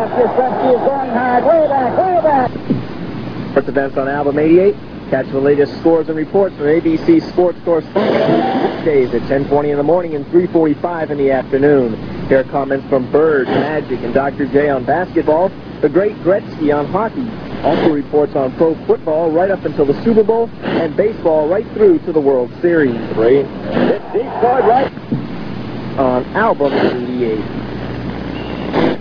Yastrzemski is going hard. Way back, way back. Sports events on Album 88. Catch the latest scores and reports from ABC Sports Correspondents days at 10:20 in the morning and 3:45 in the afternoon. Here are comments from Bird, Magic, and Dr. J on basketball. The great Gretzky on hockey. Also reports on pro football right up until the Super Bowl, and baseball right through to the World Series. It's deep, right On Album 88.